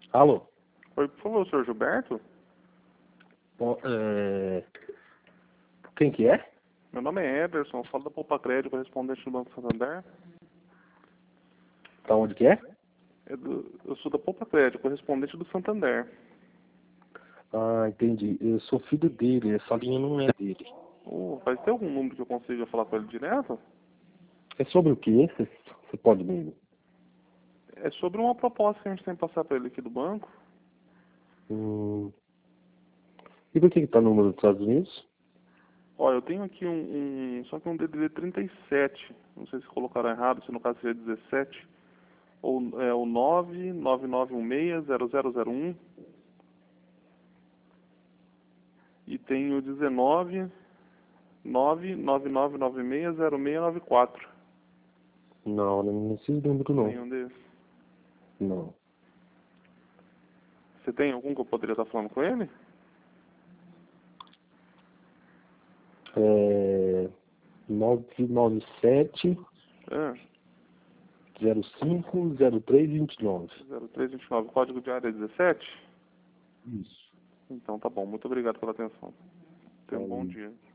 Alô? Oi, por favor, senhor Gilberto? Bom, quem que é? Meu nome é Ederson, eu falo da Poupa Crédito, correspondente do Banco Santander. Da onde que é? Eu sou da Poupa Crédito, correspondente do Santander. Ah, entendi. Eu sou filho dele, essa linha não é dele. Vai ter algum número que eu consiga falar com ele direto? É sobre o que? Você pode me... É sobre uma proposta que a gente tem que passar para ele aqui do banco. E por que tá no número dos Estados Unidos? Olha, eu tenho aqui só que um DDD 37. Não sei se colocaram errado, se no caso seria 17. Ou é o 999160001. E tem o 19 999960694. Não, não nesse número não. Nenhum desses. Não. Você tem algum que eu poderia estar falando com ele? É... 997 É, 05 0329. 0329, código de área 17? Isso. Então tá bom, muito obrigado pela atenção. Tenha um bom Valeu. dia.